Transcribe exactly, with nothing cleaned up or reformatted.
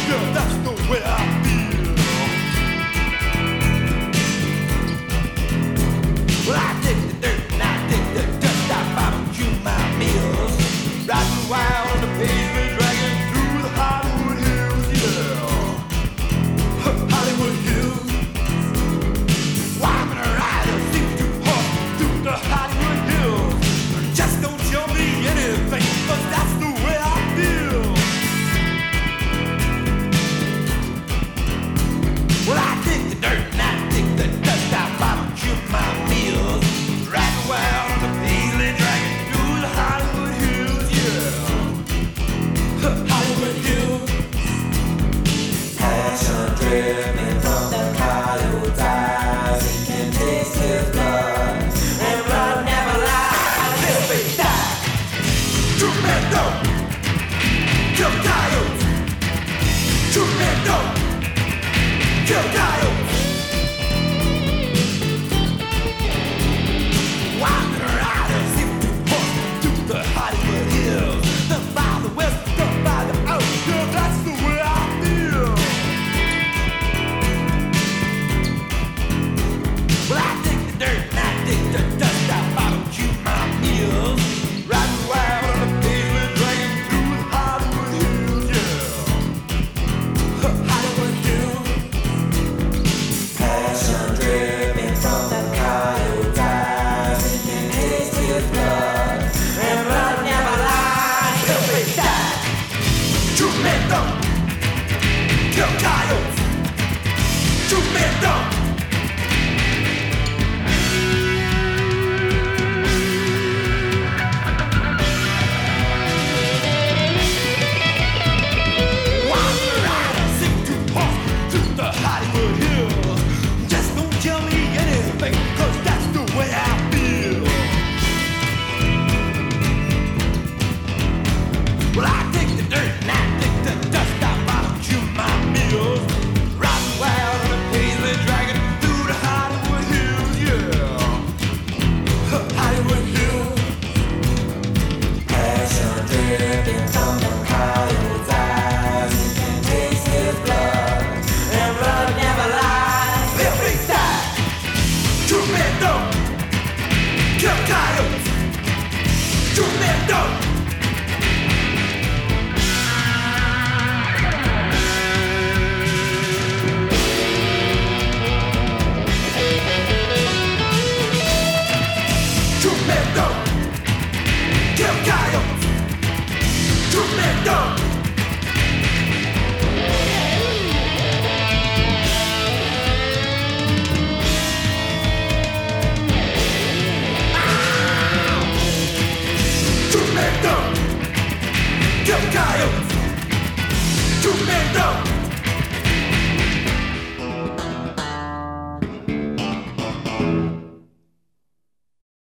Yeah, that's the way I feel. Well, I dig the dirt and I dig the dust. I barbecue my meals, riding wild on the pavement, dragging through the Hollywood hills. Yeah, Hollywood hills. Why am I riding seem too hot through the Hollywood hills? Just don't tell me anything, 'cause that's the way I feel. Well, I dig the dirt and I dig the dust. I barbecue my meals, riding wild on the paisley, dragging through the Hollywood hills. Yeah, Hollywood hills. Passion dripping from the coyote's eyes. He can taste his blood, and blood never lies. If they die, true men don't kill coyotes. True men don't kill coyotes. Why the riders seem to push through the Hollywood hills? Down by the west, down by the out. Yeah, that's the way I feel. Well, I dig the dirt and I dig the dust. I barbecue my meals, riding wild on the pavement, dragging through the Hollywood hills. Yeah, Hollywood hills. Passion dripping from the coyote's eyes. He can taste his blood, and blood never lies. If they die, true men don't kill coyotes. True men don't. Why the riders seem to puff through the Hollywood hills? Just don't tell me anything, 'cause that's the way I feel. Well, I dig the dirt and I dig the dust. I barbecue my meals, riding wild on the paisley, dragging through the Hollywood hills. Yeah, Hollywood hills. Passion dripping from the coyote's eyes. He can taste his blood, and blood never lies. If they die, true men don't kill coyotes. True men don't. True men don't kill coyotes. True men don't. True men don't kill coyotes. True men don't.